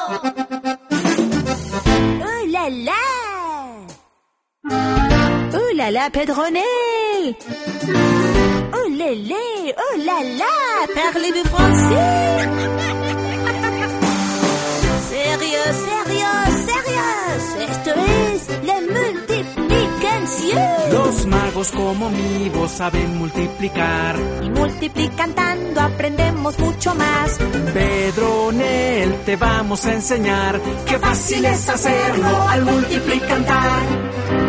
là là! Oh là là, Pedronel! Oh lélé! Oh là là! Parlez-vous français? Sérieux, sérieux, sérieux! Esto es la multiplicación. Los magos como mi voz saben multiplicar. Y multiplicando aprendemos mucho más. Pedronel, te vamos a enseñar qué fácil es hacerlo al multiplicar.